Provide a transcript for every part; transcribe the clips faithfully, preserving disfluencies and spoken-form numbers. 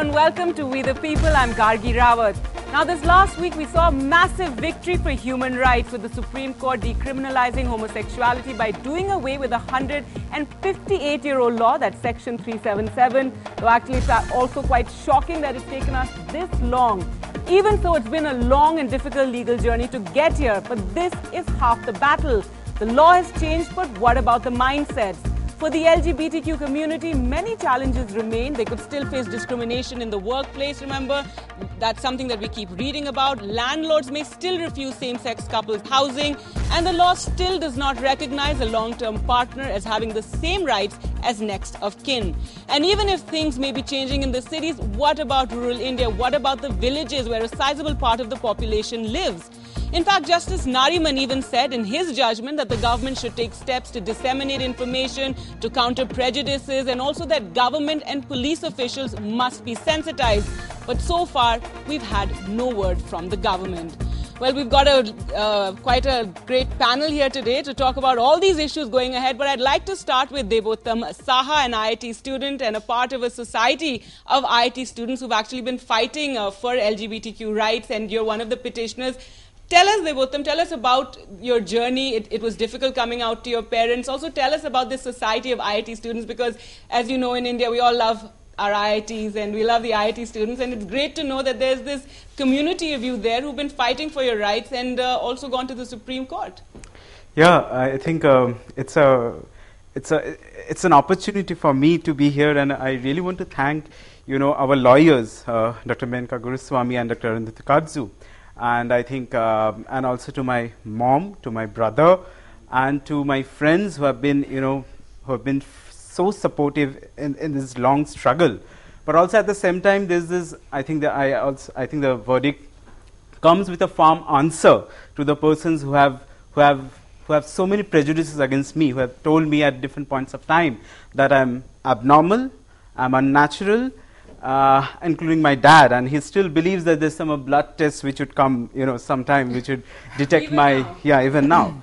and welcome to We the People. I'm Gargi Rawat. Now, this last week we saw a massive victory for human rights with the Supreme Court decriminalizing homosexuality by doing away with a one hundred fifty-eight-year-old law, that's Section three seventy-seven. Though actually it's also quite shocking that it's taken us this long. Even so, it's been a long and difficult legal journey to get here, but this is half the battle. The law has changed, but what about the mindsets? For the L G B T Q community, many challenges remain. They could still face discrimination in the workplace, remember? That's something that we keep reading about. Landlords may still refuse same-sex couples housing, and the law still does not recognize a long-term partner as having the same rights as next of kin. And even if things may be changing in the cities, what about rural India? What about the villages where a sizable part of the population lives? In fact, Justice Nariman even said in his judgment that the government should take steps to disseminate information, to counter prejudices, and also that government and police officials must be sensitized. But so far, we've had no word from the government. Well, we've got a uh, quite a great panel here today to talk about all these issues going ahead. But I'd like to start with Devottam Saha, an I I T student and a part of a society of I I T students who've actually been fighting uh, for L G B T Q rights, and you're one of the petitioners. Tell us, Devottam, tell us about your journey. It, it was difficult coming out to your parents. Also, tell us about this society of I I T students, because, as you know, in India, we all love our I I Ts and we love the I I T students. And it's great to know that there's this community of you there who've been fighting for your rights and uh, also gone to the Supreme Court. Yeah, I think um, it's a it's a it's an opportunity for me to be here, and I really want to thank, you know, our lawyers, uh, Doctor Menka Guruswamy and Doctor Arundhati Kadzu. And I think, um, and also to my mom, to my brother, and to my friends who have been, you know, who have been f so supportive in, in this long struggle. But also at the same time, there's this. I think that I also, I think the verdict comes with a firm answer to the persons who have, who have, who have so many prejudices against me, who have told me at different points of time that I'm abnormal, I'm unnatural. Uh, including my dad, and he still believes that there's some uh, blood tests which would come, you know, sometime which would detect even my, now. yeah, even now.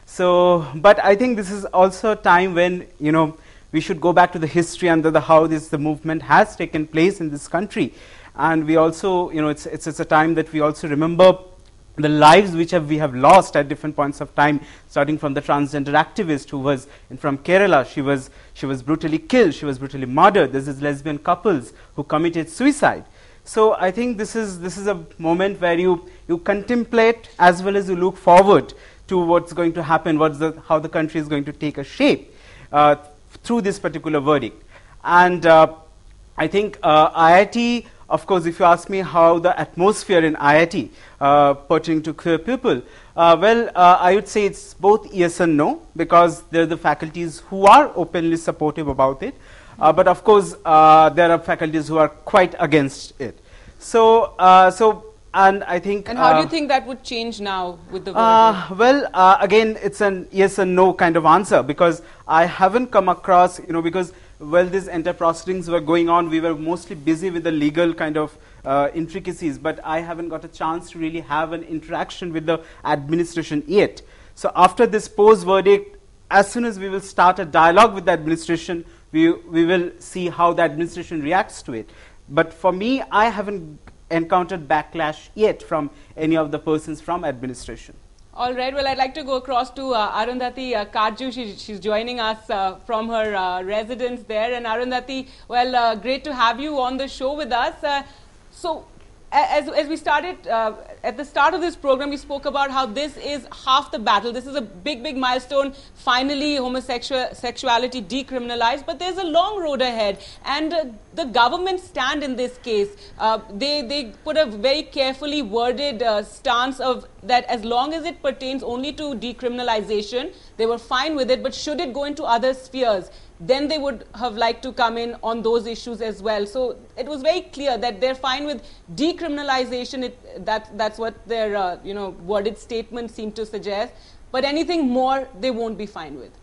So, but I think this is also a time when, you know, we should go back to the history and the, the how this the movement has taken place in this country, and we also, you know, it's it's, it's a time that we also remember the lives which have we have lost at different points of time, starting from the transgender activist who was in, from Kerala. She was she was brutally killed. She was brutally murdered. There's these lesbian couples who committed suicide. So I think this is this is a moment where you you contemplate as well as you look forward to what's going to happen, what's the how the country is going to take a shape uh, through this particular verdict. And uh, I think uh, I I T. Of course, if you ask me how the atmosphere in I I T uh, pertaining to queer people, uh, well, uh, I would say it's both yes and no, because there are the faculties who are openly supportive about it, uh, but of course, uh, there are faculties who are quite against it. So, uh, so, and I think. And how uh, do you think that would change now with the verdict? Uh, well, uh, again, it's an yes and no kind of answer, because I haven't come across, you know, because. Well, these entire proceedings were going on, we were mostly busy with the legal kind of uh, intricacies, but I haven't got a chance to really have an interaction with the administration yet. So after this post-verdict, as soon as we will start a dialogue with the administration, we, we will see how the administration reacts to it. But for me, I haven't encountered backlash yet from any of the persons from administration. All right. Well, I'd like to go across to uh, Arundhati uh, Kadju. She, she's joining us uh, from her uh, residence there. And Arundhati, well, uh, great to have you on the show with us. Uh, so, as, as we started, uh, at the start of this program, we spoke about how this is half the battle. This is a big, big milestone. Finally, homosexuality decriminalized. But there's a long road ahead. And uh, the government stand in this case. Uh, they, they put a very carefully worded uh, stance of that as long as it pertains only to decriminalization, they were fine with it. But should it go into other spheres, then they would have liked to come in on those issues as well. So it was very clear that they're fine with decriminalization. It, that, that's what their uh, you know, worded statement seemed to suggest. But anything more, they won't be fine with.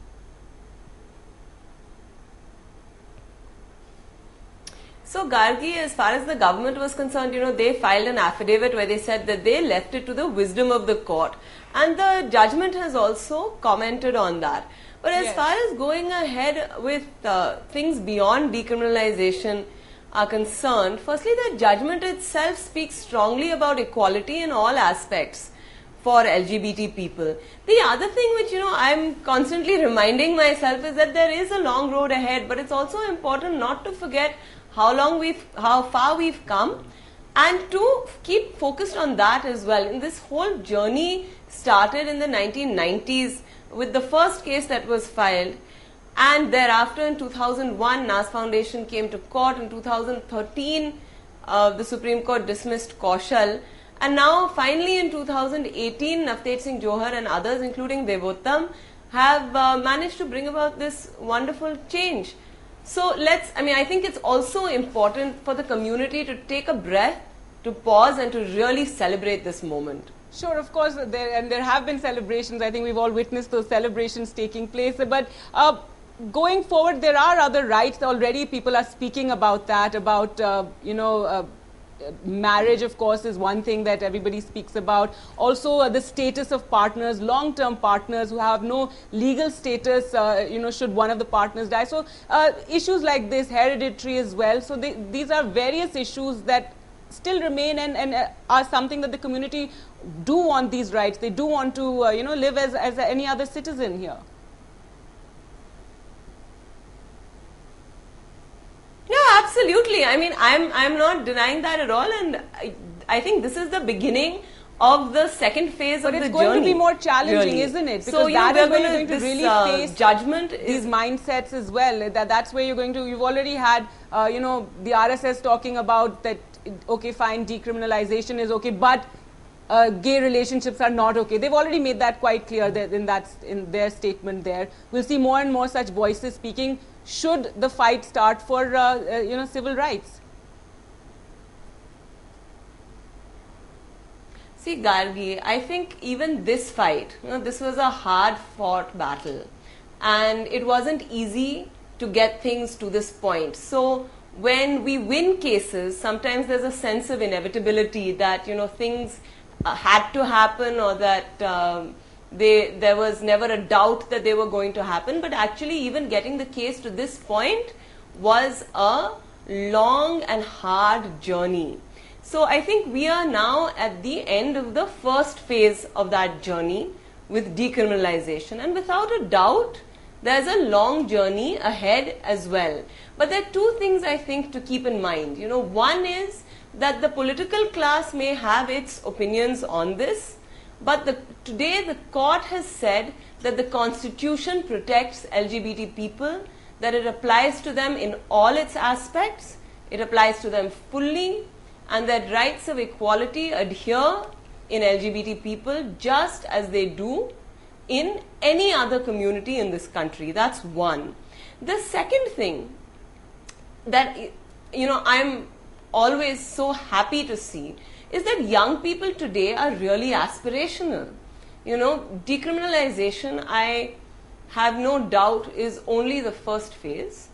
So Gargi, as far as the government was concerned, you know, they filed an affidavit where they said that they left it to the wisdom of the court. And the judgment has also commented on that. But as yes. far as going ahead with uh, things beyond decriminalization, are concerned, firstly, the judgment itself speaks strongly about equality in all aspects for L G B T people. The other thing which, you know, I'm constantly reminding myself is that there is a long road ahead, but it's also important not to forget how long we've, how far we've come, and to keep focused on that as well. And this whole journey started in the nineteen nineties with the first case that was filed, and thereafter in two thousand one, N A S Foundation came to court. In two thousand thirteen, uh, the Supreme Court dismissed Kaushal. And now, finally, in two thousand eighteen, Navtej Singh Johar and others, including Devottam, have uh, managed to bring about this wonderful change. So, let's, I mean, I think it's also important for the community to take a breath, to pause and to really celebrate this moment. Sure, of course, there, and there have been celebrations. I think we've all witnessed those celebrations taking place. But uh, going forward, there are other rights already. People are speaking about that, about, uh, you know, uh, marriage, of course, is one thing that everybody speaks about. Also, uh, the status of partners, long-term partners who have no legal status, uh, you know, should one of the partners die. So, uh, issues like this, hereditary as well. So, they, these are various issues that still remain and, and uh, are something that the community do want these rights. They do want to, uh, you know, live as, as any other citizen here. No, absolutely. I mean, I'm I'm not denying that at all, and I, I think this is the beginning of the second phase but of the journey. But it's going to be more challenging, really. isn't it? Because so, that know, is where gonna, you're going to this, really uh, face judgment these mindsets as well. That that's where you're going to. You've already had, uh, you know, the R S S talking about that. Okay, fine, decriminalization is okay, but uh, gay relationships are not okay. They've already made that quite clear that in that in their statement there. We'll see more and more such voices speaking. Should the fight start for uh, uh, you know, civil rights? See, Gargi, I think even this fight, you know, this was a hard-fought battle, and it wasn't easy to get things to this point. So, when we win cases, sometimes there's a sense of inevitability that, you know, things uh, had to happen, or that um, they, there was never a doubt that they were going to happen. But actually, even getting the case to this point was a long and hard journey. So I think we are now at the end of the first phase of that journey with decriminalization, and without a doubt, there's a long journey ahead as well. But there are two things I think to keep in mind. You know, one is that the political class may have its opinions on this, but the, today the court has said that the Constitution protects L G B T people, that it applies to them in all its aspects, it applies to them fully, and that rights of equality adhere in L G B T people just as they do in any other community in this country. That's one. The second thing that, you know, I'm always so happy to see is that young people today are really aspirational. You know, decriminalization, I have no doubt, is only the first phase.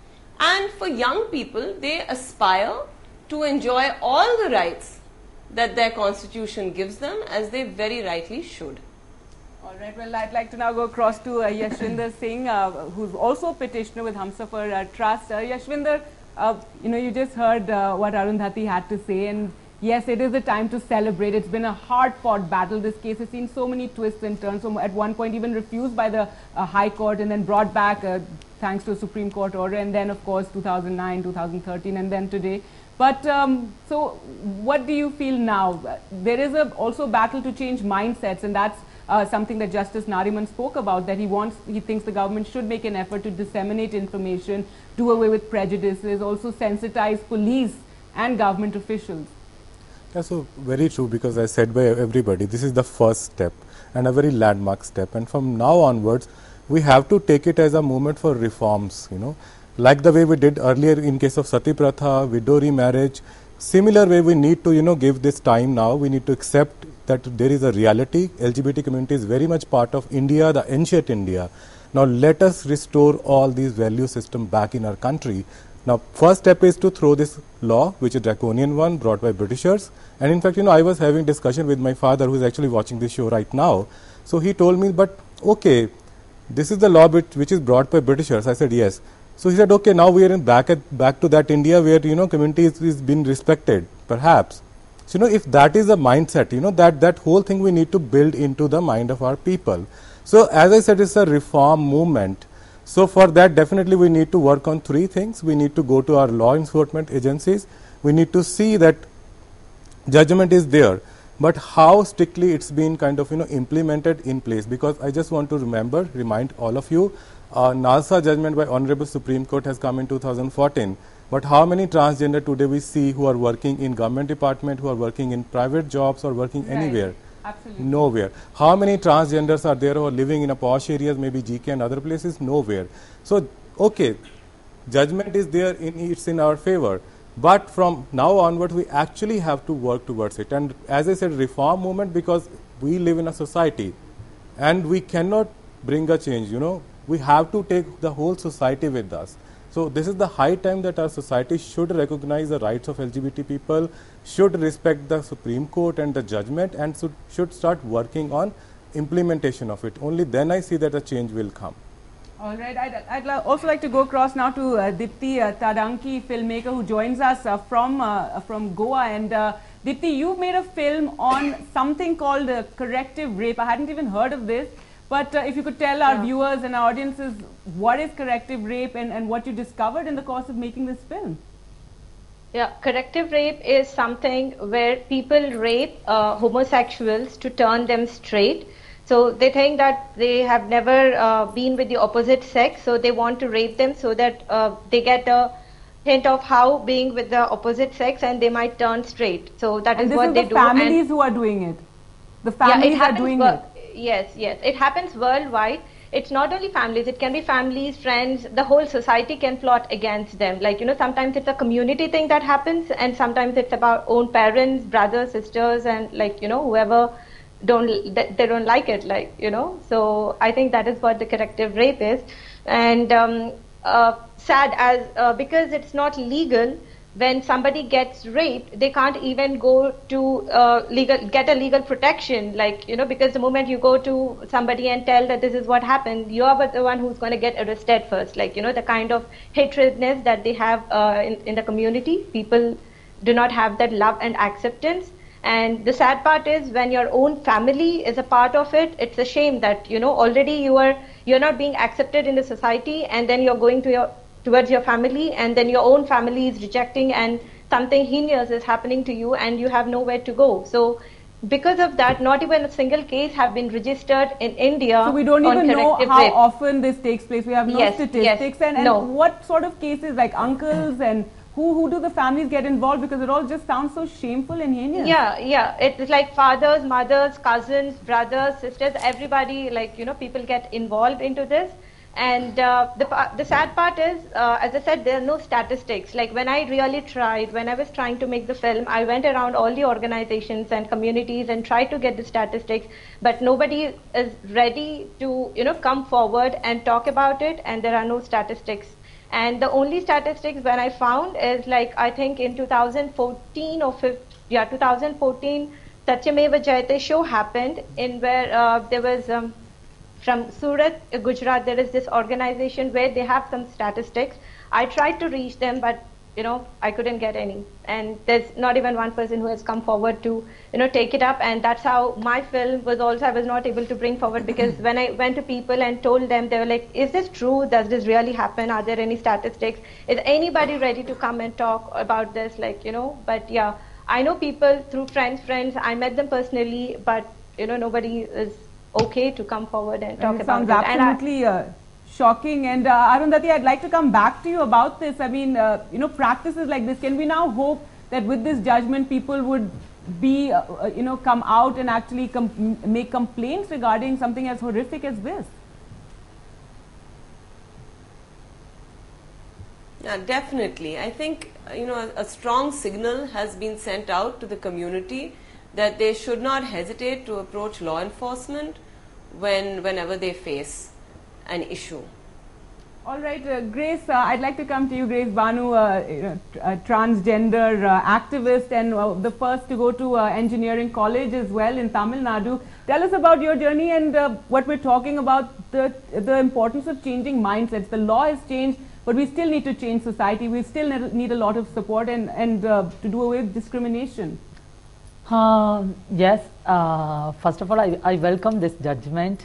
And for young people, they aspire to enjoy all the rights that their constitution gives them, as they very rightly should. All right, well, I'd like to now go across to uh, Yashwinder Singh, uh, who's also a petitioner with Humsafar uh, Trust. Uh, Yashwinder, uh, you know, you just heard uh, what Arundhati had to say, and yes, it is a time to celebrate. It's been a hard-fought battle. This case has seen so many twists and turns. So at one point, even refused by the uh, High Court, and then brought back uh, thanks to a Supreme Court order, and then, of course, two thousand nine, two thousand thirteen, and then today. But um, so, what do you feel now? There is a, also a battle to change mindsets, and that's uh, something that Justice Nariman spoke about. That he wants, he thinks the government should make an effort to disseminate information, do away with prejudices, also sensitize police and government officials. Yeah, so very true, because as said by everybody, this is the first step and a very landmark step. And from now onwards, we have to take it as a movement for reforms, you know. Like the way we did earlier in case of Sati Pratha, widow remarriage, similar way we need to, you know, give this time now. We need to accept that there is a reality. L G B T community is very much part of India, the ancient India. Now let us restore all these value system back in our country. Now first step is to throw this law, which is draconian one, brought by Britishers. And in fact, you know, I was having discussion with my father, who is actually watching this show right now. So he told me, but okay, this is the law which, which is brought by Britishers. I said, yes. So he said, okay, now we are in back at back to that India where, you know, community is, is being respected, perhaps. So, you know, if that is the mindset, you know, that, that whole thing we need to build into the mind of our people. So, as I said, it's a reform movement. So, for that definitely we need to work on three things. We need to go to our law enforcement agencies. We need to see that judgment is there, but how strictly it's been kind of, you know, implemented in place. Because I just want to remember, remind all of you, uh, NALSA judgment by Honorable Supreme Court has come in two thousand fourteen. But how many transgender today we see who are working in government department, who are working in private jobs or working Right. anywhere? Absolutely. Nowhere. How many transgenders are there who are living in a posh areas, maybe G K and other places? Nowhere. So, okay, judgment is there, in it's in our favor. But from now onward, we actually have to work towards it. And as I said, reform movement, because we live in a society and we cannot bring a change, you know, we have to take the whole society with us. So, this is the high time that our society should recognize the rights of L G B T people, should respect the Supreme Court and the judgment, and should, should start working on implementation of it. Only then I see that a change will come. All right, I'd, I'd li- also like to go across now to uh, Dipti uh, Tadanki, filmmaker who joins us uh, from uh, from Goa. And uh, Dipti, you've made a film on something called uh, corrective rape. I hadn't even heard of this, but uh, if you could tell our Yeah. viewers and our audiences what is corrective rape and, and what you discovered in the course of making this film. Yeah, corrective rape is something where people rape uh, homosexuals to turn them straight. So they think that they have never uh, been with the opposite sex, so they want to rape them so that uh, they get a hint of how being with the opposite sex and they might turn straight. So that And is this what is they the do. families And who are doing it. The yeah, families it are happens doing wor- it. Yes, yes. It happens worldwide. It's not only families, it can be families, friends, the whole society can plot against them. Like, you know, sometimes it's a community thing that happens, and sometimes it's about own parents, brothers, sisters, and like, you know, whoever don't, they they don't like it, like, you know. So I think that is what the corrective rape is. And um, uh, sad as, uh, because it's not legal, when somebody gets raped, they can't even go to uh, legal, get a legal protection, like, you know, because the moment you go to somebody and tell that this is what happened, you are the one who's going to get arrested first. Like, you know, the kind of hatredness that they have uh, in, in the community, people do not have that love and acceptance. And the sad part is when your own family is a part of it, it's a shame that, you know, already you are, you're not being accepted in the society, and then you're going to your towards your family, and then your own family is rejecting, and something heinous is happening to you, and you have nowhere to go. So because of that, not even a single case have been registered in India. So we don't on even know corrective how rape. often this takes place. We have no Yes, statistics. yes, And, and no. what sort of cases, like uncles, and who, who do the families get involved? Because it all just sounds so shameful and heinous. Yeah, yeah. It's like fathers, mothers, cousins, brothers, sisters, everybody, like, you know, people get involved into this. And uh, the, pa- the sad part is, uh, as I said, there are no statistics. Like when I really tried, when I was trying to make the film, I went around all the organizations and communities and tried to get the statistics, but nobody is ready to, you know, come forward and talk about it, and there are no statistics. And the only statistics that I found is, like, I think in two thousand fourteen or fifteen, yeah, two thousand fourteen, Satyameva Jayate show happened, in where uh, there was um, from Surat, Gujarat, there is this organization where they have some statistics. I tried to reach them, but, you know, I couldn't get any. And there's not even one person who has come forward to, you know, take it up. And that's how my film was also, I was not able to bring forward, because when I went to people and told them, they were like, is this true? Does this really happen? Are there any statistics? Is anybody ready to come and talk about this? Like, you know, but yeah, I know people through friends, friends, I met them personally, but, you know, nobody is okay to come forward and talk it about sounds it. And I- absolutely uh, shocking. And uh, Arundhati, I'd like to come back to you about this. I mean, uh, you know, practices like this, can we now hope that with this judgment people would be, uh, uh, you know, come out and actually com- make complaints regarding something as horrific as this? Yeah, definitely. I think, uh, you know, a, a strong signal has been sent out to the community that they should not hesitate to approach law enforcement when whenever they face an issue. All right, uh, Grace, uh, I'd like to come to you, Grace Banu, uh, you know, tr- uh, transgender uh, activist, and uh, the first to go to uh, engineering college as well in Tamil Nadu. Tell us about your journey and uh, what we're talking about, the, the importance of changing mindsets. The law has changed, but we still need to change society. We still need, need a lot of support and, and uh, to do away with discrimination. Uh, yes, uh, first of all, I, I welcome this judgment.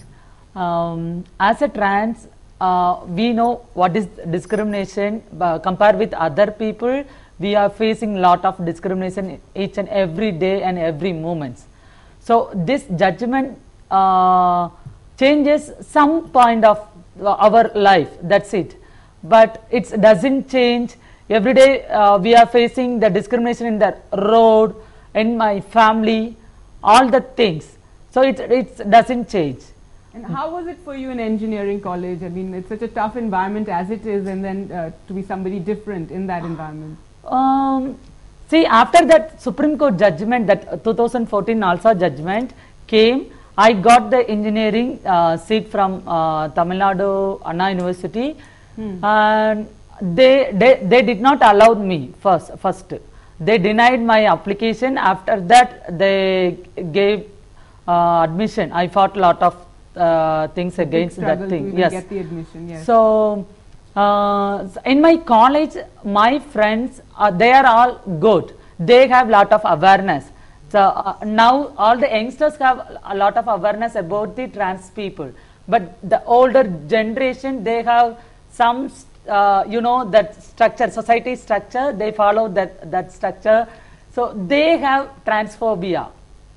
Um, as a trans, uh, we know what is discrimination. Uh, compared with other people, we are facing lot of discrimination each and every day and every moment. So this judgment uh, changes some point of our life, that's it. But it doesn't change. Every day uh, we are facing the discrimination in the road, in my family, all the things. So it, it doesn't change. And how was it for you in engineering college? I mean, it's such a tough environment as it is, and then uh, to be somebody different in that environment. Um, see, after that Supreme Court judgment, that two thousand fourteen also judgment came, I got the engineering uh, seat from uh, Tamil Nadu Anna University, hmm. and they, they they did not allow me first. First, they denied my application. After that, they gave uh, admission. I fought a lot of uh, things against that thing. To yes. Get the admission. Yes. So. Uh, in my college, my friends, uh, they are all good. They have lot of awareness. So uh, now all the youngsters have a lot of awareness about the trans people. But the older generation, they have some, uh, you know, that structure, society structure. They follow that that structure. So they have transphobia.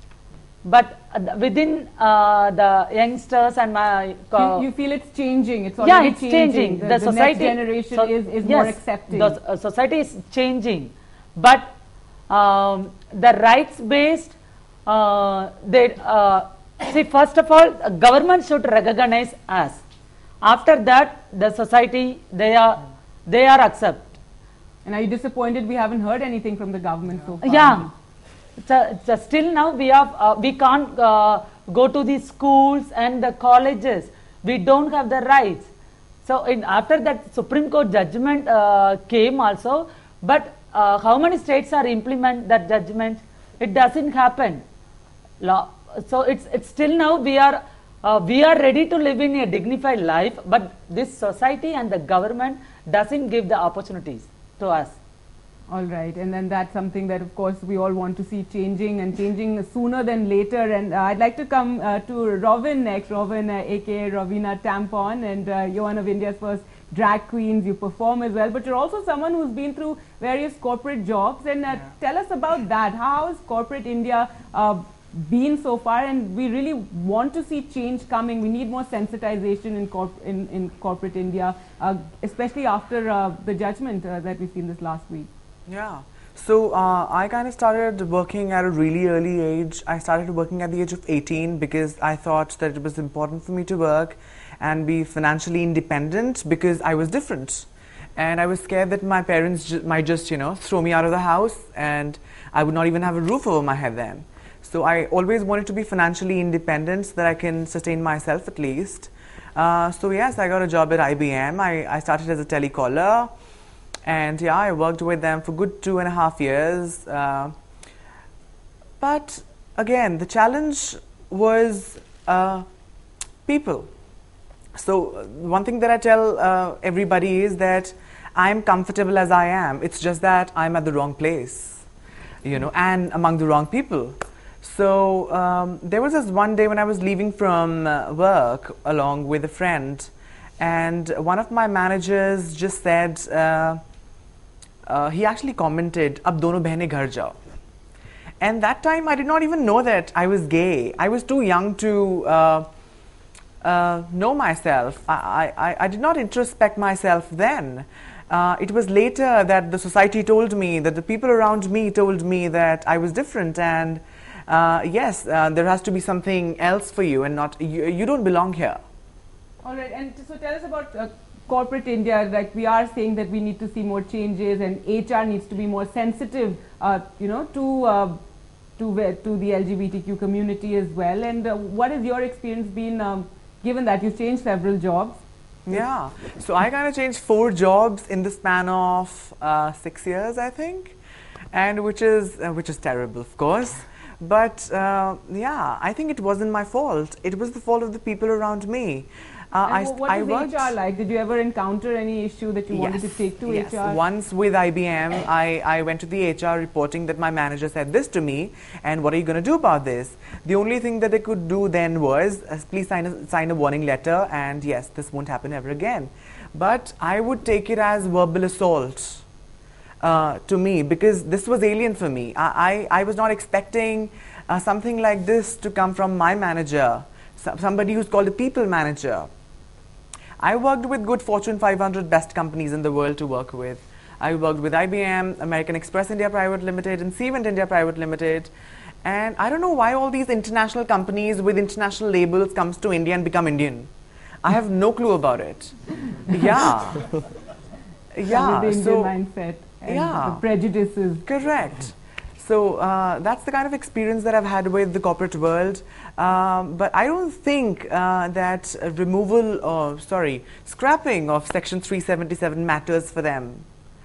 But uh, within uh, the youngsters and my... Uh, you, you feel it's changing, it's already yeah, it's changing. changing. The, the, the society, next generation so, is, is yes, more accepting. The uh, society is changing. But um, the rights-based, uh, they, uh, see, first of all, government should recognize us. After that, the society, they are, they are accept. And are you disappointed we haven't heard anything from the government so far? Yeah. So, so still now we have uh, we can't uh, go to the schools and the colleges. We don't have the rights. So in, after that Supreme Court judgment uh, came also, but uh, how many states are implement that judgment? It doesn't happen. Law. So it's it's still now we are uh, we are ready to live in a dignified life, but this society and the government doesn't give the opportunities to us. All right, and then that's something that of course we all want to see changing and changing sooner than later. And uh, I'd like to come uh, to Rovin next. Rovin, uh, aka Ravina Tampon, and uh, you're one of India's first drag queens. You perform as well, but you're also someone who's been through various corporate jobs. And uh, yeah. tell us about that. How has corporate India uh, been so far? And we really want to see change coming. We need more sensitization in, corp in, in corporate India, uh, especially after uh, the judgment uh, that we've seen this last week. Yeah, so uh, I kind of started working at a really early age. I started working at the age of eighteen because I thought that it was important for me to work and be financially independent because I was different. And I was scared that my parents ju might just, you know, throw me out of the house and I would not even have a roof over my head then. So I always wanted to be financially independent so that I can sustain myself at least. Uh, so yes, I got a job at I B M. I, I started as a telecaller. And yeah, I worked with them for good two and a half years. Uh, but again, the challenge was uh, people. So uh, one thing that I tell uh, everybody is that I'm comfortable as I am. It's just that I'm at the wrong place, you know, and among the wrong people. So um, there was this one day when I was leaving from uh, work along with a friend, and one of my managers just said, uh, Uh, he actually commented, "Ab dono behne ghar jao." And that time I did not even know that I was gay. I was too young to uh, uh, know myself. I, I, I did not introspect myself then. Uh, it was later that the society told me, that the people around me told me that I was different, and uh, yes, uh, there has to be something else for you and not, you, you don't belong here. All right, and so tell us about uh, corporate India. Like we are saying that we need to see more changes, and H R needs to be more sensitive, uh, you know, to uh, to to the L G B T Q community as well. And uh, what has your experience been, um, given that you've changed several jobs? Yeah, so I kind of changed four jobs in the span of uh, six years, I think, and which is uh, which is terrible, of course. But uh, yeah, I think it wasn't my fault. It was the fault of the people around me. Uh, And I, wh- what I was worked, H R like? Did you ever encounter any issue that you wanted to Yes, take to yes. H R? Once with I B M, I, I went to the H R reporting that my manager said this to me, and what are you going to do about this? The only thing that they could do then was, uh, please sign a, sign a warning letter, and yes, this won't happen ever again. But I would take it as verbal assault uh, to me, because this was alien for me. I, I, I was not expecting uh, something like this to come from my manager, so, somebody who's called a people manager. I worked with good Fortune five hundred best companies in the world to work with. I worked with I B M, American Express India Private Limited, and Siemens India Private Limited. And I don't know why all these international companies with international labels comes to India and become Indian. I have no clue about it. Yeah. Yeah. With the Indian so, mindset and yeah. the prejudices. Correct. So uh, that's the kind of experience that I've had with the corporate world. Um, but I don't think uh, that uh, removal, or sorry, scrapping of Section three seventy-seven matters for them.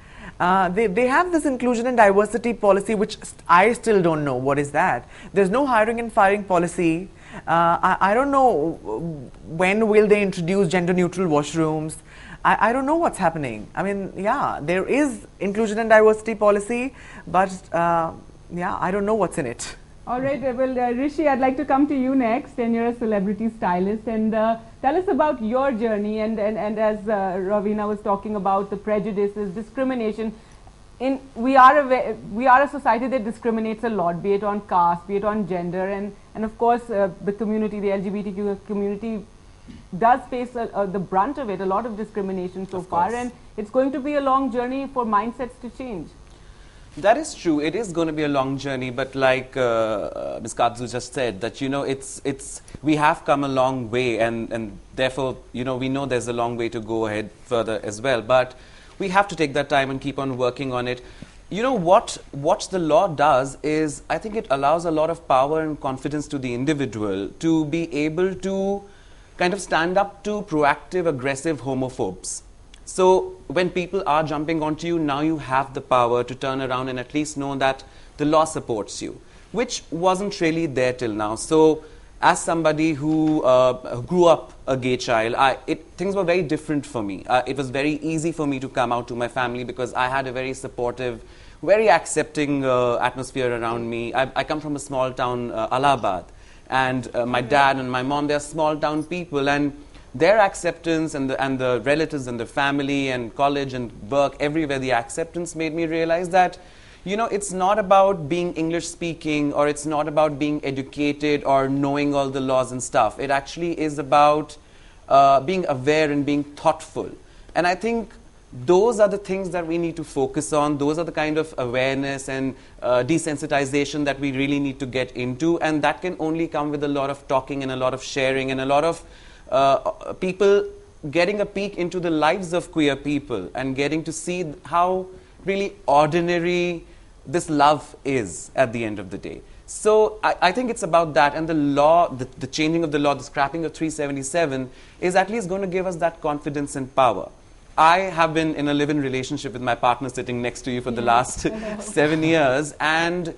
Uh, they, they have this inclusion and diversity policy, which st I still don't know what is that. There's no hiring and firing policy. Uh, I, I don't know when will they introduce gender neutral washrooms. I, I don't know what's happening. I mean, yeah, there is inclusion and diversity policy, but uh, yeah, I don't know what's in it. All right, uh, well, uh, Rishi, I'd like to come to you next, and you're a celebrity stylist, and uh, tell us about your journey, and, and, and as uh, Ravina was talking about the prejudices, discrimination. In, we, are a, we are a society that discriminates a lot, be it on caste, be it on gender, and, and of course uh, the community, the L G B T Q community does face a, uh, the brunt of it, a lot of discrimination so far, and it's going to be a long journey for mindsets to change. That is true. It is going to be a long journey, but like uh, uh, Miz Kadzu just said, that you know, it's it's we have come a long way, and and therefore you know we know there's a long way to go ahead further as well. But we have to take that time and keep on working on it. You know what what the law does is, I think it allows a lot of power and confidence to the individual to be able to kind of stand up to proactive, aggressive homophobes. So when people are jumping onto you, now you have the power to turn around and at least know that the law supports you, which wasn't really there till now. So as somebody who uh, grew up a gay child, I, it, things were very different for me. Uh, it was very easy for me to come out to my family because I had a very supportive, very accepting uh, atmosphere around me. I, I come from a small town, uh, Allahabad, and uh, my dad and my mom, they're small town people, and their acceptance and the, and the relatives and the family and college and work, everywhere, the acceptance made me realize that, you know, it's not about being English speaking, or it's not about being educated or knowing all the laws and stuff. It actually is about uh, being aware and being thoughtful. And I think those are the things that we need to focus on. Those are the kind of awareness and uh, desensitization that we really need to get into. And that can only come with a lot of talking and a lot of sharing and a lot of Uh, people getting a peek into the lives of queer people and getting to see how really ordinary this love is at the end of the day. So I, I think it's about that, and the law, the, the changing of the law, the scrapping of three seventy-seven is at least going to give us that confidence and power. I have been in a live-in relationship with my partner sitting next to you for the last seven years, and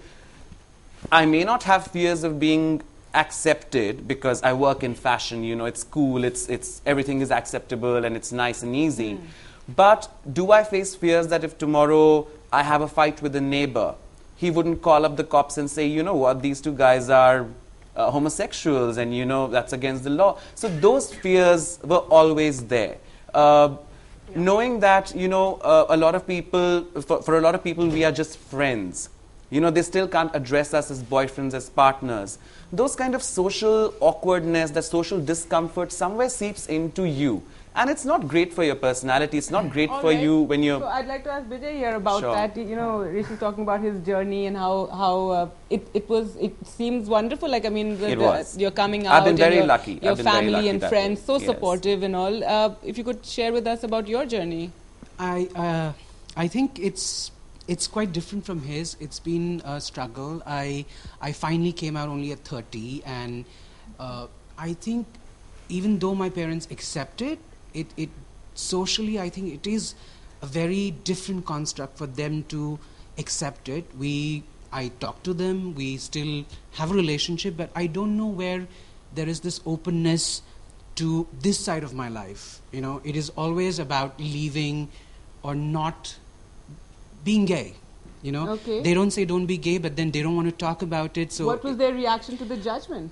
I may not have fears of being accepted because I work in fashion, you know, it's cool, it's, it's, everything is acceptable and it's nice and easy. Mm. But do I face fears that if tomorrow I have a fight with a neighbor, he wouldn't call up the cops and say, you know what, these two guys are uh, homosexuals and, you know, that's against the law. So those fears were always there. Uh, yeah. Knowing that, you know, uh, a lot of people, for, for a lot of people, we are just friends. You know, they still can't address us as boyfriends, as partners. Those kind of social awkwardness, that social discomfort somewhere seeps into you. And it's not great for your personality. It's not great All for right. you when you're... So I'd like to ask Vijay here about sure. that. You know, Rishi's talking about his journey and how, how uh, it, it was, it seems wonderful. Like, I mean, the, it the, was. you're coming out. I've been very your, lucky. Your I've been family very lucky and friends, way. so yes. supportive and all. Uh, if you could share with us about your journey. I, uh, I think it's... It's quite different from his. It's been a struggle. I I finally came out only at thirty, and uh, I think even though my parents accept it, it, it socially I think it is a very different construct for them to accept it. We I talk to them. We still have a relationship, but I don't know where there is this openness to this side of my life. You know, it is always about leaving or not being gay. You know, Okay. they don't say don't be gay, but then they don't want to talk about it. So What was their reaction to the judgment?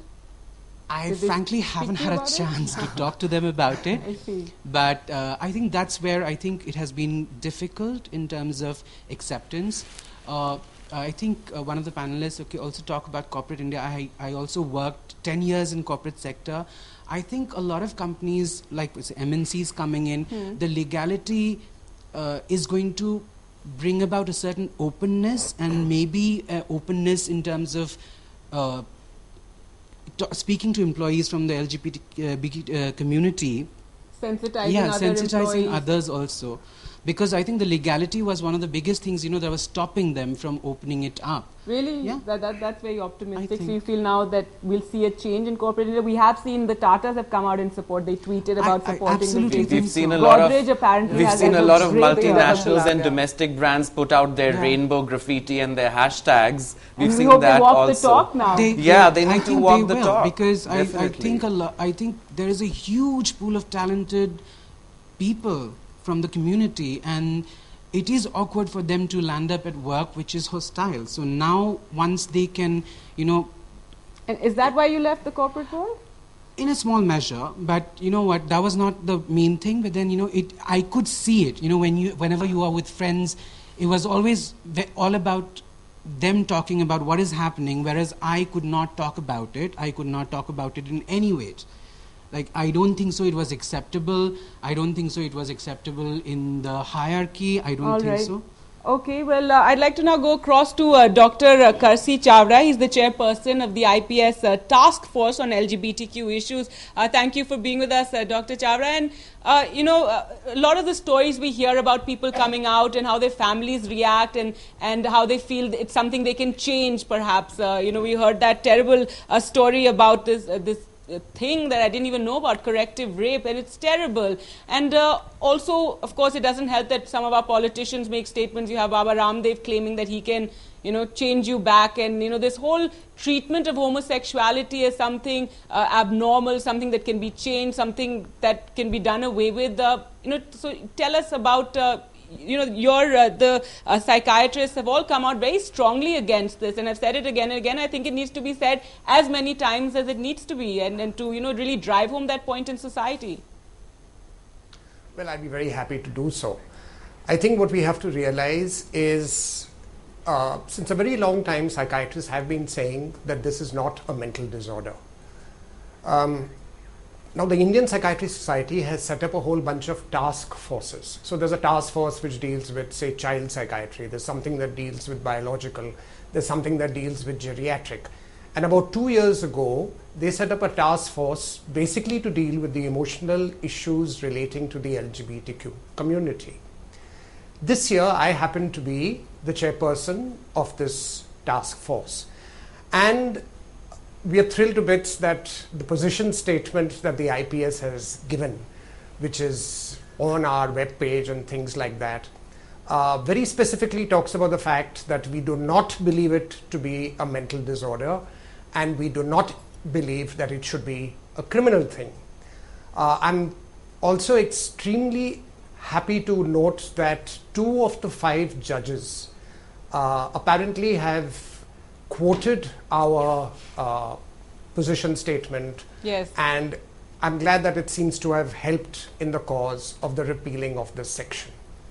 I Did they frankly speak haven't to you had a about it? chance to talk to them about it. I see. But uh, I think that's where I think it has been difficult in terms of acceptance. Uh, I think uh, one of the panelists okay, also talk about corporate India. I, I also worked ten years in corporate sector. I think a lot of companies like say, M N Cs coming in, Hmm. the legality uh, is going to bring about a certain openness and maybe uh, openness in terms of uh, t- speaking to employees from the L G B T uh, B T, uh, community. Sensitizing Yeah, other sensitizing employees. others also. Because I think the legality was one of the biggest things, you know, that was stopping them from opening it up. Really? Yeah. That, that, that's very optimistic. So think- you feel now that we'll see a change in corporate India. We have seen the Tatas have come out in support. They tweeted about I supporting absolutely the think We've so. seen a lot of Godrej apparently we've has seen a a lot of great big multinationals and yeah. domestic brands put out their Yeah. rainbow graffiti and their hashtags. We've And we seen hope that they walk also. the talk now. They, Yeah, they need I to think walk they the will, talk, because I, I definitely. think a lo- I think there is a huge pool of talented people from the community, and it is awkward for them to land up at work which is hostile. So now, once they can, you know, And is that why you left the corporate world? in a small measure, but you know what, that was not the main thing. But then, you know, it I could see it. You know, when you whenever you are with friends, it was always ve- all about them talking about what is happening, whereas I could not talk about it. I could not talk about it in any way. Like, I don't think so it was acceptable. I don't think so it was acceptable in the hierarchy. I don't All think right. so. Okay, well, uh, I'd like to now go across to uh, Doctor Uh, Karsi Chavra. He's the chairperson of the I P S uh, Task Force on L G B T Q issues. Uh, thank you for being with us, uh, Doctor Chavra. And, uh, you know, uh, a lot of the stories we hear about people coming out and how their families react and, and how they feel it's something they can change, perhaps. Uh, you know, we heard that terrible uh, story about this, uh, this a thing that I didn't even know about, corrective rape, and it's terrible. And uh, also, of course, it doesn't help that some of our politicians make statements. You have Baba Ramdev claiming that he can, you know, change you back, and, you know, this whole treatment of homosexuality as something uh, abnormal, something that can be changed, something that can be done away with. Uh, you know, so tell us about uh, you know, your uh, the uh, psychiatrists have all come out very strongly against this, and I've said it again and again. I think it needs to be said as many times as it needs to be, and, and to, you know, really drive home that point in society. Well, I'd be very happy to do so. I think what we have to realize is, uh, since a very long time, psychiatrists have been saying that this is not a mental disorder. Um, Now, the Indian Psychiatry Society has set up a whole bunch of task forces. So there's a task force which deals with, say, child psychiatry. There's something that deals with biological. There's something that deals with geriatric. And about two years ago, they set up a task force basically to deal with the emotional issues relating to the L G B T Q community. This year, I happen to be the chairperson of this task force. And we are thrilled to bits that the position statement that the I P S has given, which is on our webpage and things like that, uh, very specifically talks about the fact that we do not believe it to be a mental disorder, and we do not believe that it should be a criminal thing. Uh, I'm also extremely happy to note that two of the five judges uh, apparently have quoted our uh, position statement, Yes. and I'm glad that it seems to have helped in the cause of the repealing of this section.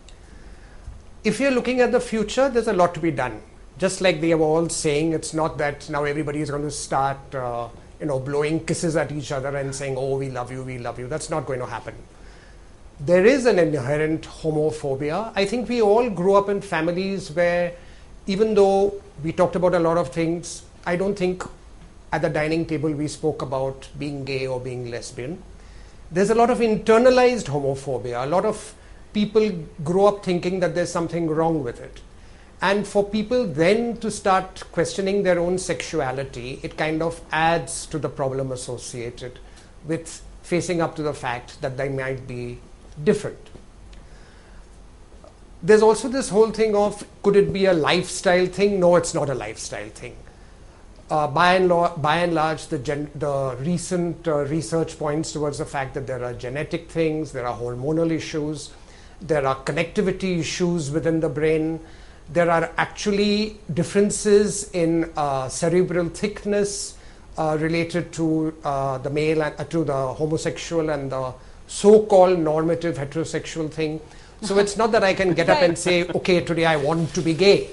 If you're looking at the future, there's a lot to be done. Just like they were all saying, it's not that now everybody is going to start uh, you know, blowing kisses at each other and saying, oh, we love you, we love you. That's not going to happen. There is an inherent homophobia. I think we all grew up in families where, even though we talked about a lot of things, I don't think at the dining table we spoke about being gay or being lesbian. There's a lot of internalized homophobia. A lot of people grow up thinking that there's something wrong with it. And for people then to start questioning their own sexuality, it kind of adds to the problem associated with facing up to the fact that they might be different. There's also this whole thing of, could it be a lifestyle thing? No, it's not a lifestyle thing. Uh, by, and lo- by and large, the, gen- the recent uh, research points towards the fact that there are genetic things, there are hormonal issues, there are connectivity issues within the brain, there are actually differences in uh, cerebral thickness uh, related to uh, the male and uh, to the homosexual and the so-called normative heterosexual thing. So it's not that I can get up and say, okay, today I want to be gay.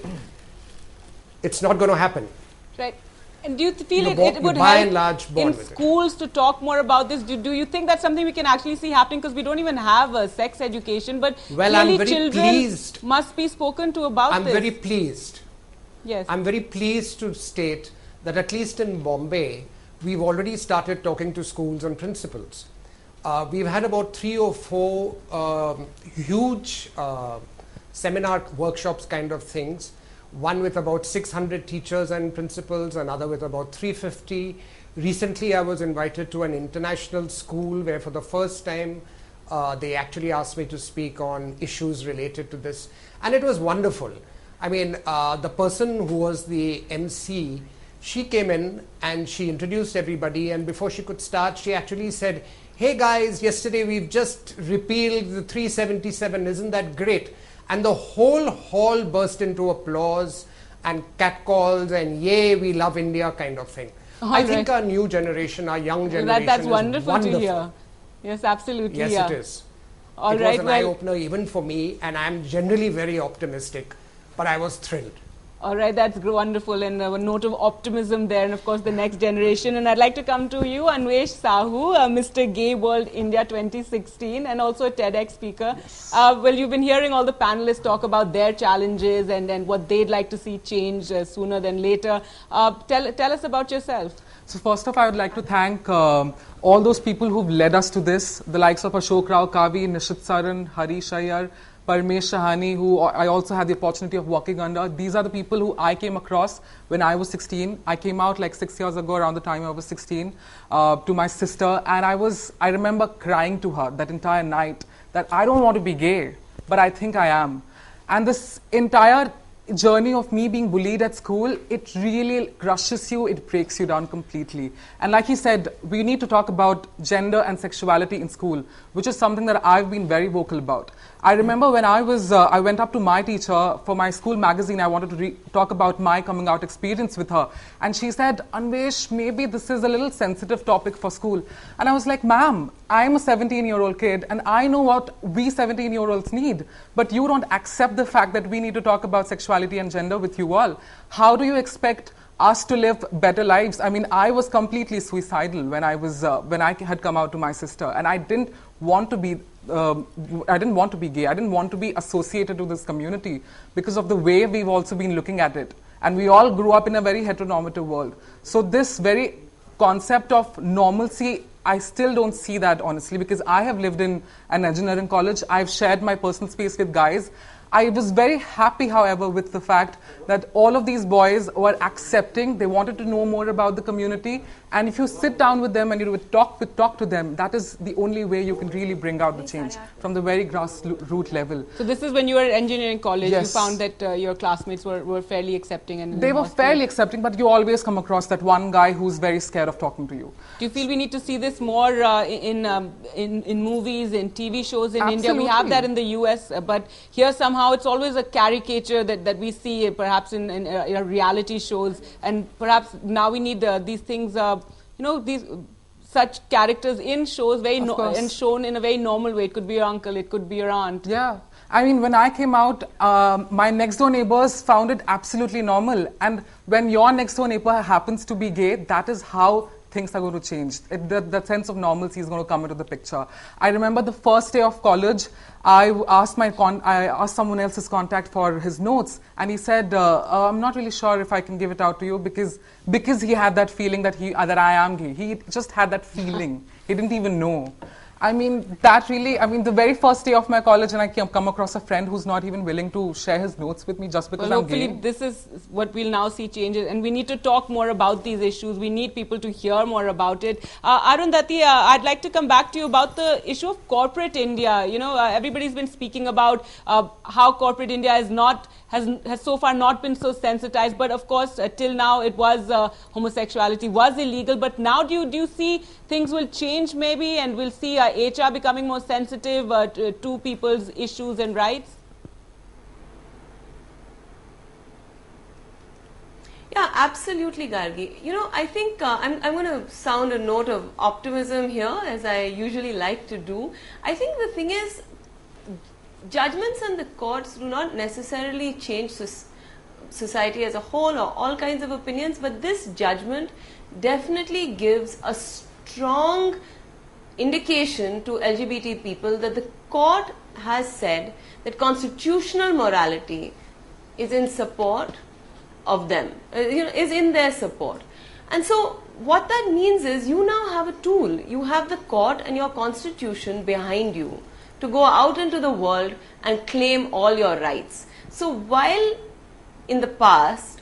It's not going to happen. Right. And do you feel You're it, born- it would you're by help and large born in with it. schools to talk more about this? Do, do you think that's something we can actually see happening? Because we don't even have a sex education, but Well, I'm clearly very children pleased. must be spoken to about I'm this. very pleased. Yes. I'm very pleased to state that at least in Bombay, we've already started talking to schools and principals. Uh, we've had about three or four um, huge uh, seminar workshops kind of things. One with about six hundred teachers and principals, another with about three hundred fifty. Recently, I was invited to an international school where for the first time, uh, they actually asked me to speak on issues related to this. And it was wonderful. I mean, uh, the person who was the M C, she came in and she introduced everybody, and before she could start, she actually said, hey guys, yesterday we've just repealed the three seventy-seven, isn't that great? And the whole hall burst into applause and catcalls and yay, we love India kind of thing. All I right. think our new generation, our young generation that, that's is wonderful, wonderful to hear. Yes, absolutely. Yes, yeah. it is. All it right, was an well- eye-opener even for me, and I'm generally very optimistic, but I was thrilled. All right, that's gr- wonderful, and uh, a note of optimism there, and of course the next generation. And I'd like to come to you, Anvesh Sahu, uh, Mister Gay World India twenty sixteen, and also a TEDx speaker. Yes. Uh, well, you've been hearing all the panelists talk about their challenges and, and what they'd like to see change uh, sooner than later. Uh, tell, tell us about yourself. So first off, I would like to thank um, all those people who've led us to this, the likes of Ashok Rao Kavi, Nishit Saran, Harish Iyer, Parmesh Shahani, who I also had the opportunity of working under. These are the people who I came across when I was sixteen. I came out like six years ago, around the time I was sixteen, uh, to my sister, and I was, I remember crying to her that entire night that I don't want to be gay, but I think I am. And this entire journey of me being bullied at school, it really crushes you, it breaks you down completely. And like he said, we need to talk about gender and sexuality in school, which is something that I've been very vocal about. I remember when I was, uh, I went up to my teacher for my school magazine, I wanted to re- talk about my coming out experience with her. And she said, Anvesh, maybe this is a little sensitive topic for school. And I was like, ma'am, I'm a seventeen-year-old kid and I know what we seventeen-year-olds need. But you don't accept the fact that we need to talk about sexuality and gender with you all. How do you expect us to live better lives? I mean, I was completely suicidal when I was, uh, when I had come out to my sister, and I didn't want to be Um, I didn't want to be gay. I didn't want to be associated to this community because of the way we've also been looking at it. And we all grew up in a very heteronormative world. So this very concept of normalcy, I still don't see that honestly, because I have lived in an engineering college. I've shared my personal space with guys. I was very happy, however, with the fact that all of these boys were accepting. They wanted to know more about the community. And if you sit down with them and you would talk, with, talk to them, that is the only way you can really bring out the change from the very grassroots level. So this is when you were at engineering college, Yes. you found that uh, your classmates were, were fairly accepting. And They were fairly accepting, but you always come across that one guy who's very scared of talking to you. Do you feel we need to see this more uh, in, um, in in movies, in T V shows in India? We have Absolutely. that in the U S, uh, but here somehow it's always a caricature that, that we see uh, perhaps in, in, uh, in reality shows, and perhaps now we need uh, these things, uh, you know, these such characters in shows very no and shown in a very normal way. It could be your uncle, it could be your aunt. Yeah. I mean, when I came out, um, my next door neighbors found it absolutely normal. And when your next door neighbor happens to be gay, that is how things are going to change. It, that, that sense of normalcy is going to come into the picture. I remember the first day of college, I asked my con I asked someone else's contact for his notes, and he said, uh, uh, "I'm not really sure if I can give it out to you because because he had that feeling that he uh, that I am gay. He just had that feeling. He didn't even know." I mean, that really, I mean, the very first day of my college, and I come across a friend who's not even willing to share his notes with me just because well, I'm gay. hopefully this is what we'll now see changes, and we need to talk more about these issues. We need people to hear more about it. Uh, Arundhati, uh, I'd like to come back to you about the issue of corporate India. You know, uh, everybody's been speaking about uh, how corporate India is not has has so far not been so sensitized. But of course, uh, till now, it was uh, homosexuality was illegal. But now, do you do you see things will change maybe, and we'll see uh, H R becoming more sensitive uh, to, to people's issues and rights? Yeah, absolutely, Gargi. You know, I think uh, I'm, I'm going to sound a note of optimism here, as I usually like to do. I think the thing is, judgments in the courts do not necessarily change society as a whole or all kinds of opinions, but this judgment definitely gives a strong indication to L G B T people that the court has said that constitutional morality is in support of them, uh, you know, is in their support. And so what that means is you now have a tool. You have the court and your constitution behind you to go out into the world and claim all your rights. So while in the past,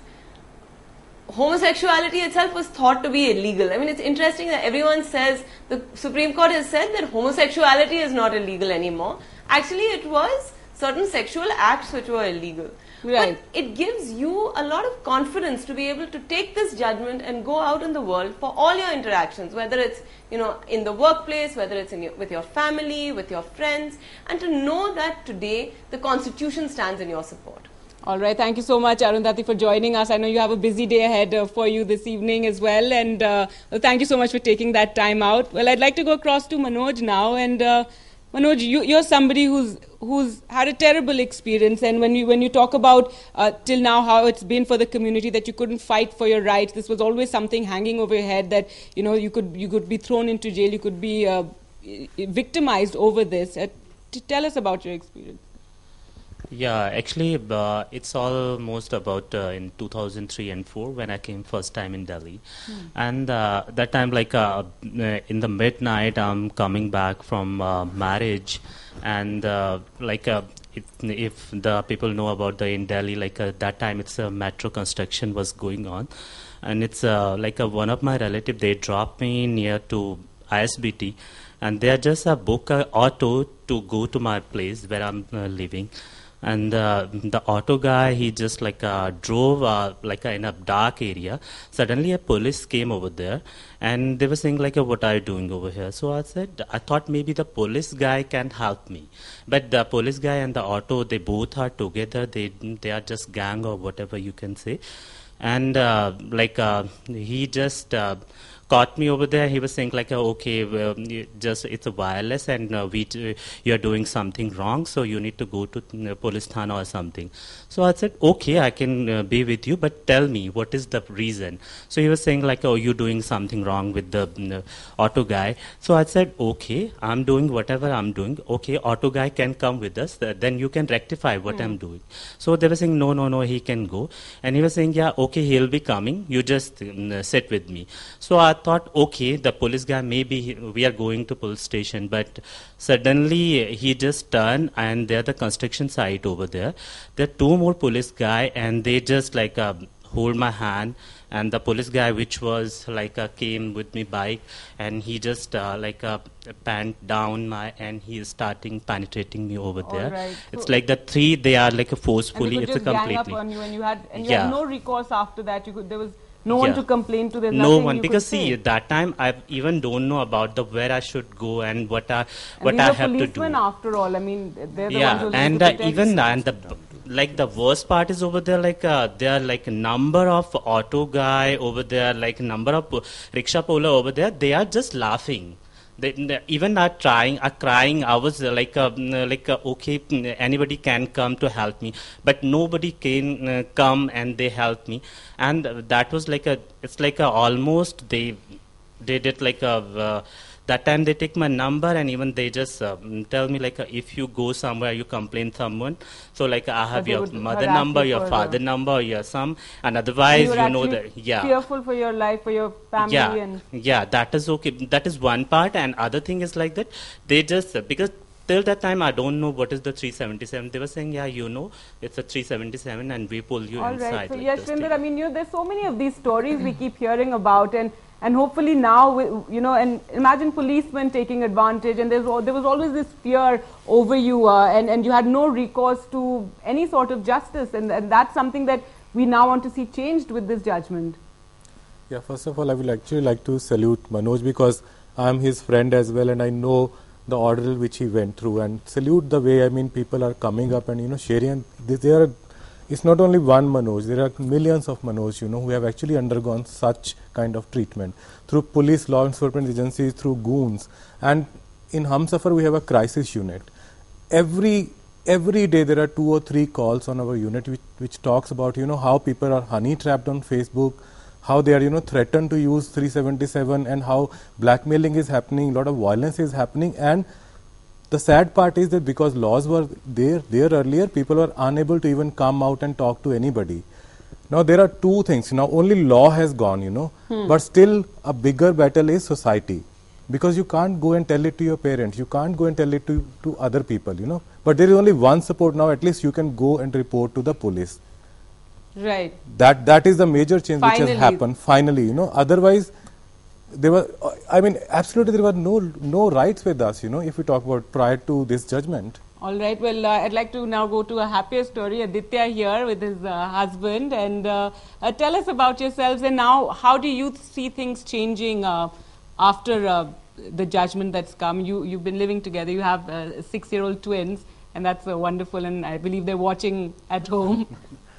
homosexuality itself was thought to be illegal. I mean, it's interesting that everyone says, the Supreme Court has said that homosexuality is not illegal anymore. Actually, it was certain sexual acts which were illegal. Right. But it gives you a lot of confidence to be able to take this judgment and go out in the world for all your interactions, whether it's, you know, in the workplace, whether it's in your, with your family, with your friends, and to know that today the Constitution stands in your support. All right. Thank you so much, Arundhati, for joining us. I know you have a busy day ahead uh, for you this evening as well. And uh, well, thank you so much for taking that time out. Well, I'd like to go across to Manoj now. And uh, Manoj, you, you're somebody who's who's had a terrible experience, and when you when you talk about uh, till now how it's been for the community, that you couldn't fight for your rights, this was always something hanging over your head, that you know you could you could be thrown into jail, you could be uh, victimized over this. Uh, to tell us about your experience. Yeah, actually, uh, it's almost about uh, in two thousand three and four when I came first time in Delhi, hmm. and uh, that time, like uh, in the midnight, I'm coming back from uh, marriage, and uh, like uh, if, if the people know about the in Delhi, like uh, that time, it's a metro construction was going on, and it's uh, like uh, one of my relative, they dropped me near to I S B T, and they just uh, book a auto to go to my place where I'm uh, living. And uh, the auto guy, he just like uh, drove uh, like uh, in a dark area. Suddenly a police came over there, and they were saying like, uh, what are you doing over here? So I said, I thought maybe the police guy can help me. But the police guy and the auto, they both are together. They, they are just gang or whatever you can say. And uh, like uh, he just... Uh, caught me over there. He was saying like, oh, okay, well, just it's a wireless, and uh, we t you're doing something wrong, so you need to go to uh, police thana or something. So I said, okay, I can uh, be with you, but tell me what is the reason. So he was saying like, oh, you're doing something wrong with the uh, auto guy. So I said, okay, I'm doing whatever I'm doing. Okay, auto guy can come with us. Uh, then you can rectify what mm. I'm doing. So they were saying, no, no, no, he can go. And he was saying, yeah, okay, he'll be coming. You just uh, sit with me. So I thought, okay, the police guy, maybe we are going to police station, but suddenly he just turned, and they're the construction site over there. There are two more police guy, and they just like uh, hold my hand, and the police guy, which was like uh, came with me bike, and he just uh, like uh, pant down my, and he is starting penetrating me over All there. Right. It's so like the three, they are like a forcefully, and it's just a completely. Gang up on you, and you had and you yeah. had no recourse after that. You could there was. No one yeah. to complain to. There's no nothing one you because could see say. that time I even don't know about the where I should go and what I and what these I are have to do. policemen after all. I mean, they're the yeah, ones who and need uh, to protect even you. and the like the worst part is over there. Like uh, there are like a number of auto guy over there, like number of uh, rickshaw puller over there. They are just laughing. They, they even are trying, are crying. I was uh, like, uh, like uh, okay, anybody can come to help me, but nobody can uh, come and they help me. And uh, that was like a, it's like a almost they, they did like a. Uh, that time they take my number, and even they just uh, tell me like uh, if you go somewhere, you complain someone. So like I have your mother number, your father number, your some, and otherwise and you know that yeah. Fearful for your life, for your family, yeah, and yeah, that is okay. That is one part, and other thing is like that they just uh, because. Till that time, I don't know what is the three seventy-seven. They were saying, yeah, you know, it's a three seventy-seven, and we pull you All inside. right. So, like Yashwinder, I mean, you, there's so many of these stories we keep hearing about, and And hopefully now, you know, and imagine policemen taking advantage, and there's, there was always this fear over you, uh, and, and you had no recourse to any sort of justice, and, and that's something that we now want to see changed with this judgment. Yeah, first of all, I would actually like to salute Manoj, because I am his friend as well, and I know the ordeal which he went through, and salute the way, I mean, people are coming up and, you know, sharing. There are, it's not only one Manoj, there are millions of Manoj, you know, who have actually undergone such kind of treatment through police, law enforcement agencies, through goons. And in Humsafar, we have a crisis unit. Every every day there are two or three calls on our unit which, which talks about, you know, how people are honey trapped on Facebook, how they are, you know, threatened to use three seventy-seven, and how blackmailing is happening, a lot of violence is happening. And the sad part is that because laws were there, there earlier, people were unable to even come out and talk to anybody. Now there are two things. Now only law has gone, you know, hmm. but still a bigger battle is society. Because you can't go and tell it to your parents, you can't go and tell it to, to other people, you know. But there is only one support now, at least you can go and report to the police. Right. That that is the major change Finally. which has happened, finally, you know. Otherwise, there were, I mean, absolutely there were no no rights with us, you know, if we talk about prior to this judgment. All right. Well, uh, I'd like to now go to a happier story. Aditya here with his uh, husband. And uh, uh, tell us about yourselves, and now how do you see things changing uh, after uh, the judgment that's come? You, you've been living together. You have uh, six-year-old twins, and that's uh, wonderful. And I believe they're watching at home.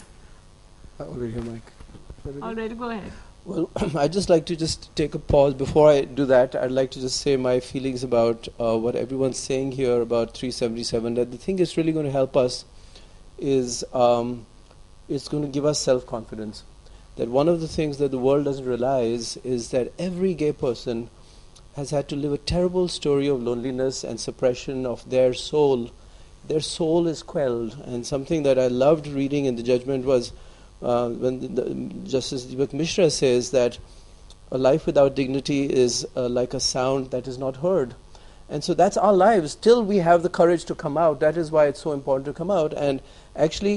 Over here, Mike. All right, go ahead. Well, I'd just like to just take a pause. Before I do that, I'd like to just say my feelings about uh, what everyone's saying here about three seventy-seven. That the thing that's really going to help us is um, it's going to give us self-confidence. That one of the things that the world doesn't realize is that every gay person has had to live a terrible story of loneliness and suppression of their soul. Their soul is quelled. And something that I loved reading in the judgment was Uh, when the, the Justice Deepak Mishra says that a life without dignity is uh, like a sound that is not heard. And so that's our lives. Till we have the courage to come out, that is why it's so important to come out. And actually,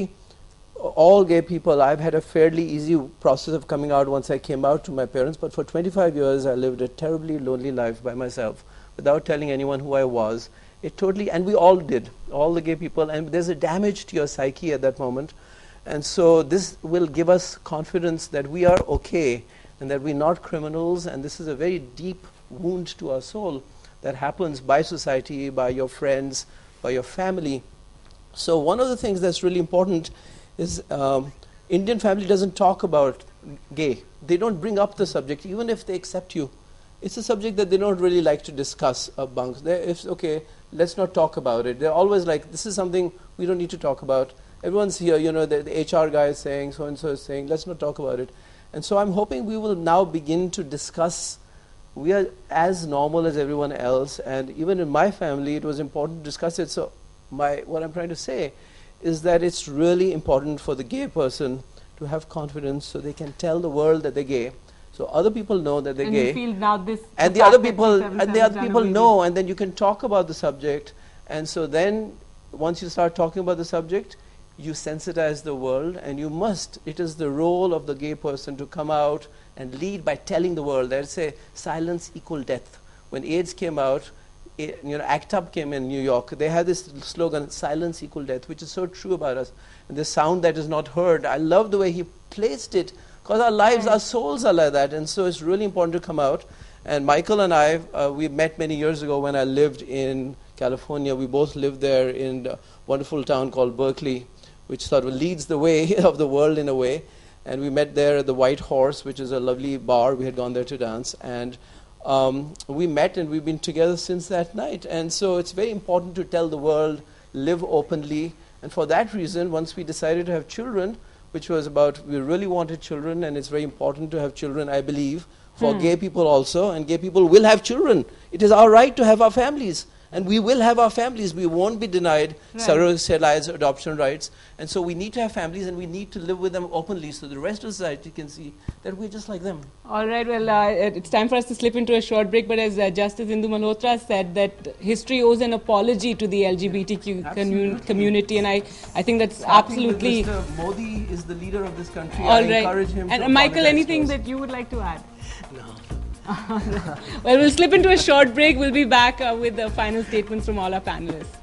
all gay people, I've had a fairly easy process of coming out once I came out to my parents, but for twenty-five years I lived a terribly lonely life by myself without telling anyone who I was. It totally, and we all did, all the gay people, and there's a damage to your psyche at that moment. And so this will give us confidence that we are okay and that we're not criminals, and this is a very deep wound to our soul that happens by society, by your friends, by your family. So one of the things that's really important is um, Indian family doesn't talk about gay. They don't bring up the subject, even if they accept you. It's a subject that they don't really like to discuss amongst. If okay, let's not talk about it. They're always like, this is something we don't need to talk about. Everyone's here, you know, the, the H R guy is saying, so-and-so is saying, let's not talk about it. And so I'm hoping we will now begin to discuss. We are as normal as everyone else, and even in my family, it was important to discuss it. So my what I'm trying to say is that it's really important for the gay person to have confidence so they can tell the world that they're gay. So other people know that they're and gay. You feel now this and the other people, and the other people know, and then you can talk about the subject. And so then, once you start talking about the subject, you sensitize the world, and you must, it is the role of the gay person to come out and lead by telling the world. They'd say, silence equal death. When AIDS came out, it, you know, ACT UP came in New York, they had this slogan, silence equal death, which is so true about us. And the sound that is not heard, I love the way he placed it, because our lives, our souls are like that, and so it's really important to come out. And Michael and I, uh, we met many years ago when I lived in California. We both lived there in a wonderful town called Berkeley, which sort of leads the way of the world in a way. And we met there at the White Horse, which is a lovely bar. We had gone there to dance. And um, we met, and we've been together since that night. And so it's very important to tell the world, live openly. And for that reason, once we decided to have children, which was about, we really wanted children, and it's very important to have children, I believe, for hmm. gay people also. And gay people will have children. It is our right to have our families. And we will have our families. We won't be denied right. surrogacy, adoption rights. And so we need to have families, and we need to live with them openly so the rest of society can see that we're just like them. All right, well, uh, it's time for us to slip into a short break. But as uh, Justice Indu Malhotra said, that history owes an apology to the L G B T Q commun community. And I, I think that's Starting absolutely... Mister Modi is the leader of this country. All I right. encourage him and to uh, Michael, anything first. that you would like to add? No. Well, we'll slip into a short break. We'll be back uh, with the final statements from all our panelists.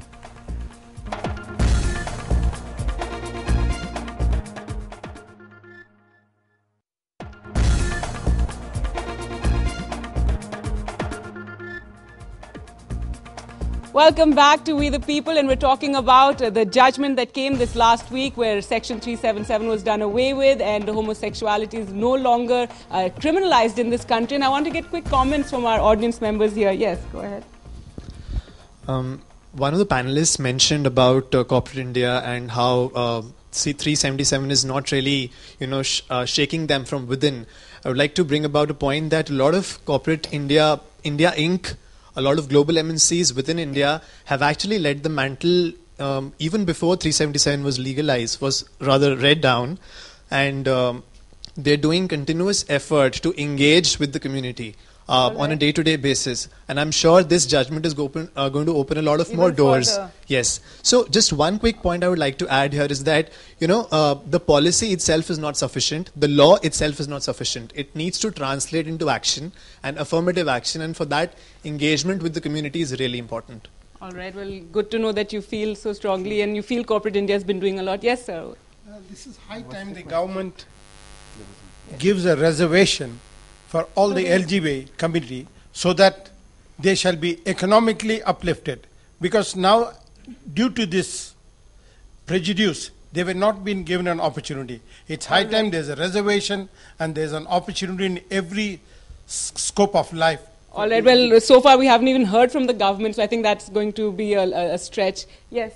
Welcome back to We the People, and we're talking about uh, the judgment that came this last week where Section three seventy-seven was done away with and homosexuality is no longer uh, criminalized in this country. And I want to get quick comments from our audience members here. Yes, go ahead. Um, one of the panelists mentioned about uh, corporate India and how uh, C three seventy-seven is not really, you know, sh uh, shaking them from within. I would like to bring about a point that a lot of corporate India, India Incorporated, a lot of global M N Cs within India have actually led the mantle um, even before three seventy-seven was legalized, was rather read down, and um, they're doing continuous effort to engage with the community uh, right. on a day-to-day basis. And I'm sure this judgment is open, uh, going to open a lot of even more doors. Further. Yes. So just one quick point I would like to add here is that, you know, uh, the policy itself is not sufficient. The law itself is not sufficient. It needs to translate into action and affirmative action. And for that, engagement with the community is really important. All right. Well, good to know that you feel so strongly and you feel corporate India has been doing a lot. Yes, sir. Uh, this is high time the government gives a reservation for all the L G B T community so that they shall be economically uplifted. Because now, due to this prejudice, they were not being given an opportunity. It's high time there's a reservation and there's an opportunity in every scope of life. All right. Well, so far we haven't even heard from the government, so I think that's going to be a, a stretch. Yes.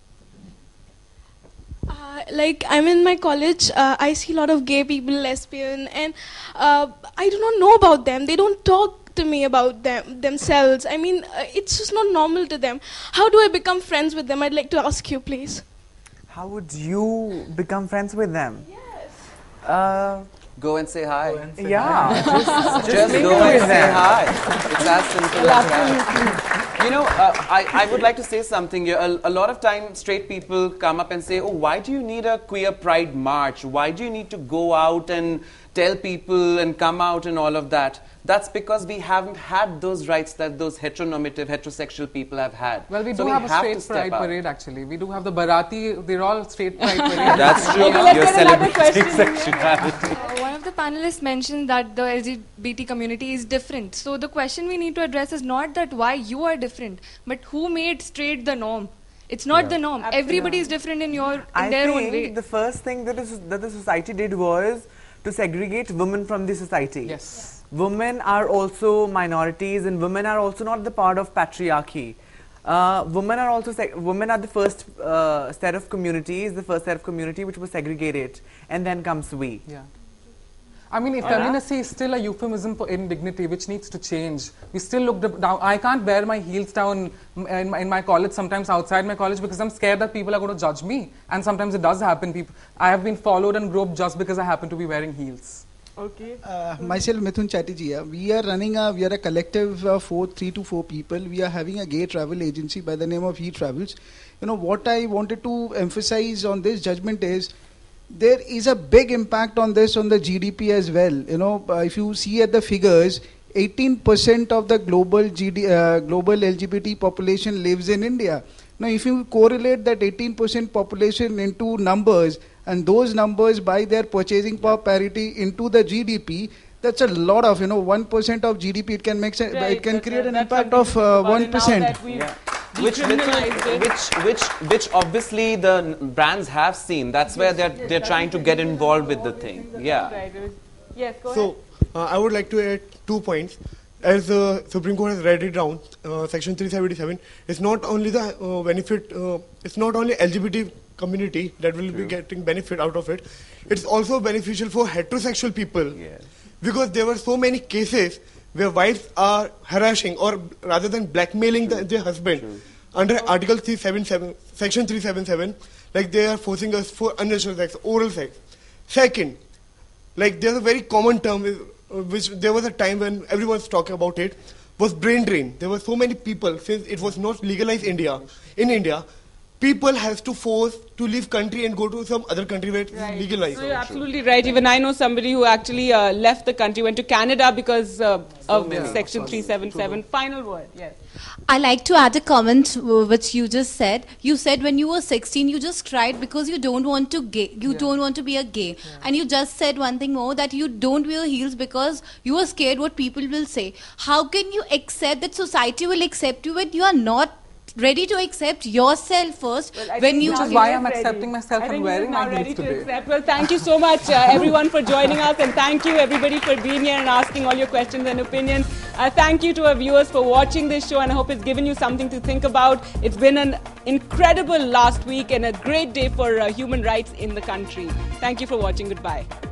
Uh, like, I'm in my college, uh, I see a lot of gay people, lesbian, and uh, I do not know about them. They don't talk to me about them themselves. I mean, uh, it's just not normal to them. How do I become friends with them? I'd like to ask you, please. How would you become friends with them? Yes. Uh, Go and say hi. And say yeah, hi. just, just just go and say them. hi. It's as simple as that. You know, uh, I, I would like to say something here. A, a lot of time, straight people come up and say, oh, why do you need a queer pride march? Why do you need to go out and tell people and come out and all of that? That's because we haven't had those rights that those heteronormative, heterosexual people have had. Well, we so do we have, have a straight pride out. parade, actually. We do have the Bharati, they're all straight pride parade. That's true. Okay, You're celebrating sexuality. Uh, one of the panelists mentioned that the L G B T community is different. So the question we need to address is not that why you are different, but who made straight the norm. It's not yeah. the norm. Absolutely. Everybody is different in your in I their think own way. The first thing that, is, that the society did was to segregate women from the society. Yes. Women are also minorities, and women are also not the part of patriarchy. Uh, women are also women are the first uh, set of communities, the first set of community which was segregated, and then comes we. Yeah. I mean, if All right. femininity is still a euphemism for indignity, which needs to change. We still look down. I can't wear my heels down in my, in my college, sometimes outside my college, because I'm scared that people are going to judge me. And sometimes it does happen. People, I have been followed and groped just because I happen to be wearing heels. Okay. Uh, myself, Mithun Chatterjee. We are running a, we are a collective of four, three to four people. We are having a gay travel agency by the name of He Travels. You know, what I wanted to emphasize on this judgment is, there is a big impact on this on the G D P as well. You know, uh, if you see at the figures, eighteen percent of the global G D, uh, global L G B T population lives in India. Now, if you correlate that eighteen percent population into numbers, and those numbers by their purchasing power parity into the G D P, that's a lot of, you know, one percent of G D P. It can make sense, right, it can create an impact of uh, one percent. Which, little, which, which, which obviously the brands have seen. That's where they're, they're trying to get involved with the thing. Yeah. Yes, go so, uh, I would like to add two points. As the uh, Supreme Court has read it down, uh, Section three seventy-seven, it's not only the uh, benefit, uh, it's not only L G B T community that will True. be getting benefit out of it. It's also beneficial for heterosexual people. Yes. Because there were so many cases where wives are harassing or rather than blackmailing the, their husband True. under Article three seventy-seven, Section three seventy-seven, like they are forcing us for unnatural sex, oral sex. Second, like there's a very common term uh, which there was a time when everyone's talking about it, was brain drain. There were so many people, since it was not legalized India, in India, people has to force to leave country and go to some other country where it's Right. legalized. So you're absolutely right. Even I know somebody who actually uh, left the country, went to Canada because uh, of yeah. Section three seventy-seven. Final word, yes. I like to add a comment uh, which you just said. You said when you were sixteen, you just cried because you don't want to gay. You Yeah. don't want to be a gay, and you just said one thing more, that you don't wear heels because you are scared what people will say. How can you accept that society will accept you when you are not ready to accept yourself first? Well, I when think you now Which is he why is I'm ready. accepting myself I and think wearing he's now my ready heels to today. accept. Well, thank you so much, uh, everyone, for joining us, and thank you, everybody, for being here and asking all your questions and opinions. Uh, thank you to our viewers for watching this show, and I hope it's given you something to think about. It's been an incredible last week and a great day for uh, human rights in the country. Thank you for watching. Goodbye.